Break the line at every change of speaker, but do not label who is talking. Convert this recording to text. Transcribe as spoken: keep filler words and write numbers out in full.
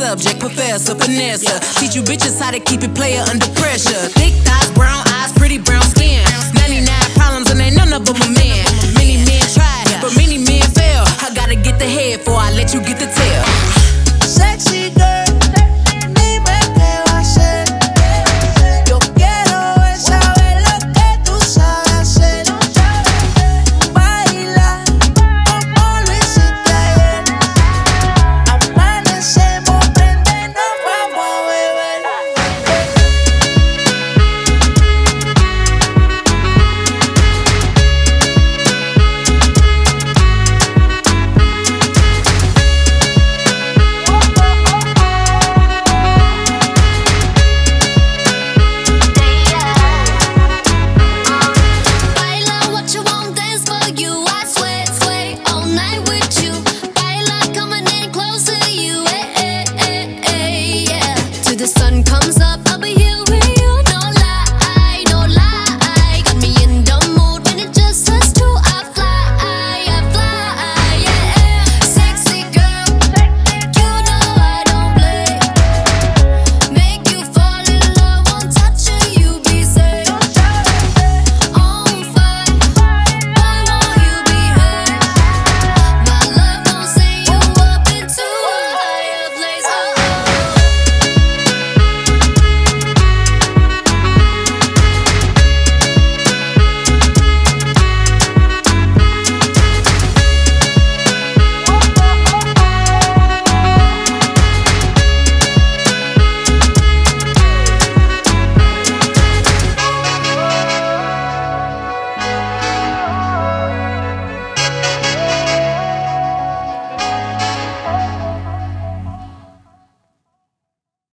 subject, professor, finesse. Teach you bitches how to keep it player under pressure. Thick thighs, brown eyes, pretty brown skin. ninety-nine problems and ain't none of them a man. Many men try, but many men fail. I gotta get the head before I let you get the